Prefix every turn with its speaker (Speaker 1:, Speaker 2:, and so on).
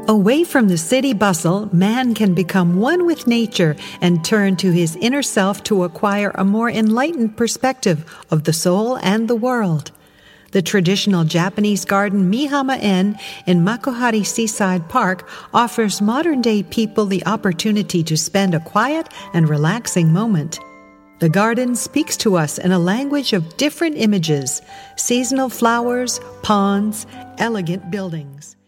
Speaker 1: Away from the city bustle, man can become one with nature and turn to his inner self to acquire a more enlightened perspective of the soul and the world. The traditional Japanese garden Mihama-en in Makuhari Seaside Park offers modern-day people the opportunity to spend a quiet and relaxing moment. The garden speaks to us in a language of different images, seasonal flowers, ponds, elegant buildings.